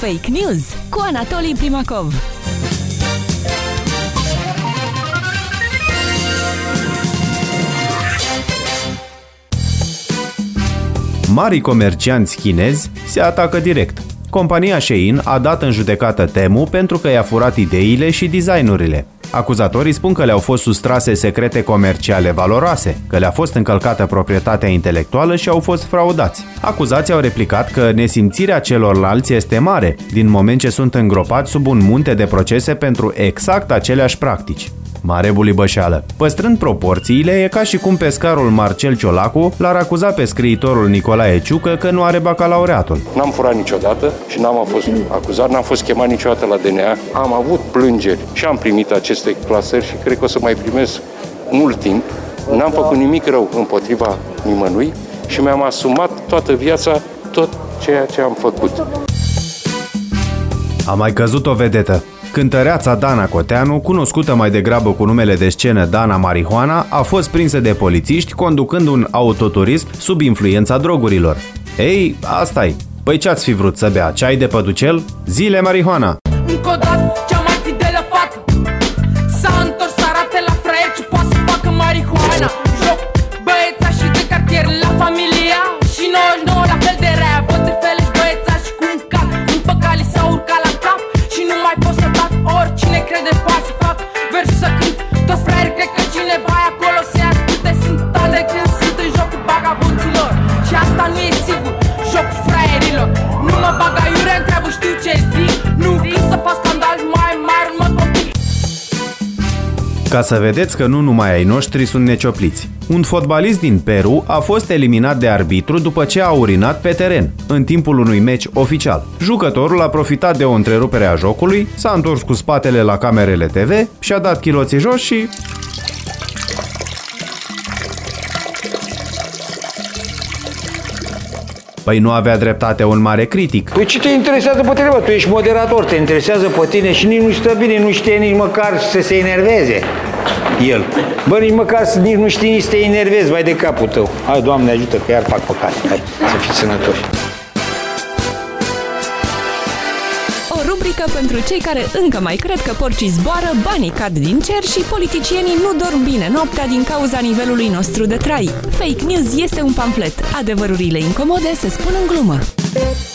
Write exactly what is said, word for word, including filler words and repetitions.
Fake News cu Anatolii Primacov. Marii comercianți chinezi se atacă direct. Compania Shein a dat în judecată Temu pentru că i-a furat ideile și designurile. Acuzatorii spun că le-au fost sustrase secrete comerciale valoroase, că le-a fost încălcată proprietatea intelectuală și au fost fraudați. Acuzații au replicat că nesimțirea celorlalți este mare, din moment ce sunt îngropați sub un munte de procese pentru exact aceleași practici. Mare bulibășeală. Păstrând proporțiile, e ca și cum pescarul Marcel Ciolacu l-ar acuza pe scriitorul Nicolae Ciucă că nu are bacalaureatul. N-am furat niciodată și n-am fost acuzat, n-am fost chemat niciodată la D N A. Am avut plângeri și am primit aceste clasări și cred că o să mai primesc mult timp. N-am făcut nimic rău împotriva nimănui și mi-am asumat toată viața tot ceea ce am făcut. A mai căzut o vedetă. Cântăreața Dana Coteanu, cunoscută mai degrabă cu numele de scenă Dana Marihuana, a fost prinsă de polițiști conducând un autoturism sub influența drogurilor. Ei, asta-i. Păi ce-ați fi vrut să bea? Ceai de păducel? Zile marihuana! Încă o dată, cea mai fidelă fată s-a întors să arate la fraier ce poate să facă marihuana. Joc băieța și de cartier la familia și nouăzeci și nouă la fel de rea. Văd de felești băieța și cu un cap în păcali s-a urcat la cap și nu mai pot să dat oricine crede poate să fac versul să cânt. Toți fraieri cred că cineva e acolo se asculte. Sunt tare când sunt în jocul bagabonților și asta nu e sigur, jocul fraierilor. Nu mă bag aiurea, întreabă, știu ce zic. Nu când să fac scandal mai mare, mă copii. Ca să vedeți că nu numai ai noștri sunt neciopliți. Un fotbalist din Peru a fost eliminat de arbitru după ce a urinat pe teren, în timpul unui meci oficial. Jucătorul a profitat de o întrerupere a jocului, s-a întors cu spatele la camerele T V și a dat chiloții jos și... Păi nu avea dreptate un mare critic. Păi ce te interesează pe tine, bă? Tu ești moderator, te interesează pe tine și nici nu stă bine, nu știe nici măcar să se enerveze el. Bă, nici măcar nici nu știi nici să te enervezi, vai de capul tău. Hai, Doamne ajută, că iar fac păcate. Hai, să fiți sănătoși. O rubrică pentru cei care încă mai cred că porcii zboară, banii cad din cer și politicienii nu dorm bine noaptea din cauza nivelului nostru de trai. Fake News este un pamflet. Adevărurile incomode se spun în glumă.